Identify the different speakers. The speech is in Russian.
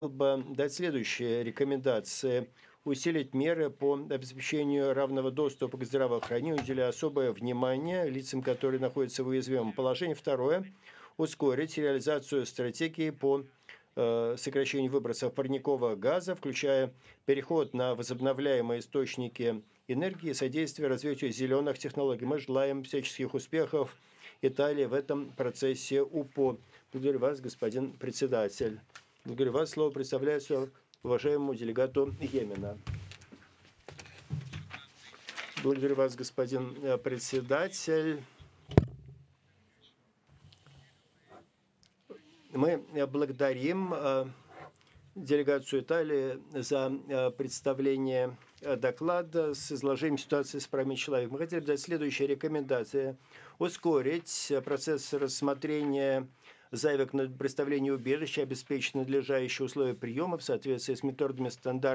Speaker 1: бы дать следующие рекомендации. Усилить меры по обеспечению равного доступа к здравоохранению, уделяя особое внимание лицам, которые находятся в уязвимом положении. Второе. Ускорить реализацию стратегии по сокращению выбросов парниковых газов, включая переход на возобновляемые источники энергии и содействие развитию зеленых технологий. Мы желаем всяческих успехов Италии в этом процессе УПО. Благодарю вас, господин председатель. Благодарю вас. Слово представляется уважаемому делегату Йемена. Благодарю вас, господин председатель. Мы благодарим делегацию Италии за представление доклада с изложением ситуации с правами человека. Мы хотели бы дать следующие рекомендации. Ускорить процесс рассмотрения заявок на предоставление убежища, обеспечить надлежащие условия приема в соответствии с методами стандартов